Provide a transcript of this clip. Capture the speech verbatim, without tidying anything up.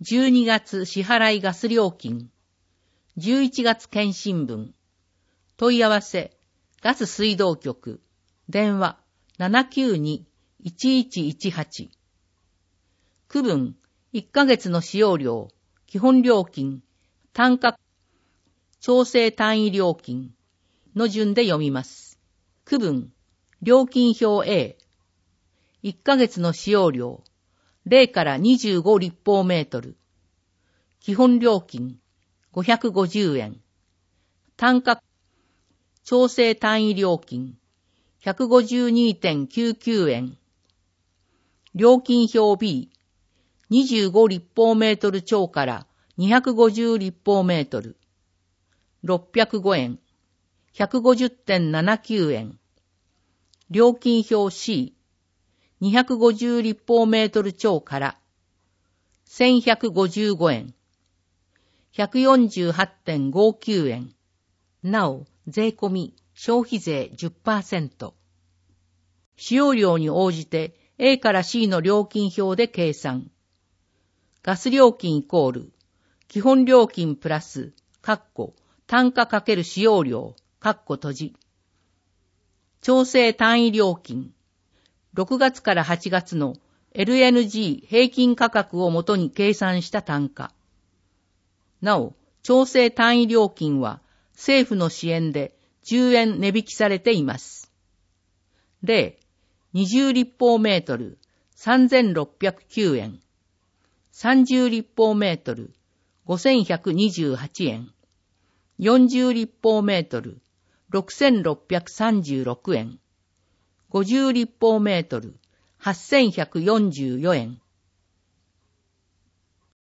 じゅうにがつ支払いガス料金、じゅういちがつ検針分、問い合わせ、ガス水道局、電話 ななきゅうに いちいちいちはち。区分、いっかげつの使用料、基本料金、単価、調整単位料金の順で読みます。区分、料金表 A、いっかげつの使用料、ゼロからにじゅうご立方メートル、基本料金、ごひゃくごじゅうえん、単価、調整単位料金、ひゃくごじゅうにてんきゅうきゅうえん、料金表 B、にじゅうご立方メートル超からにひゃくごじゅう立方メートル、ろっぴゃくごえん、ひゃくごじゅうてんななきゅうえん、料金表 C、にひゃくごじゅう立方メートル超からせんひゃくごじゅうごえん、ひゃくよんじゅうはちてんごきゅうえん、なお、税込み、消費税 じゅっパーセント。使用量に応じて A から C の料金表で計算。ガス料金イコール、基本料金プラス、括弧、単価×使用量、括弧閉じ。調整単位料金。ろくがつからはちがつの エルエヌジー 平均価格をもとに計算した単価。なお、調整単位料金は政府の支援でじゅうえん値引きされています。例、にじゅう立方メートルさんぜんろっぴゃくきゅうえん、さんじゅう立方メートルごせんひゃくにじゅうはちえん、よんじゅう立方メートルろくせんろっぴゃくさんじゅうろくえん、ごじゅう立方メートルはっせんひゃくよんじゅうよえん、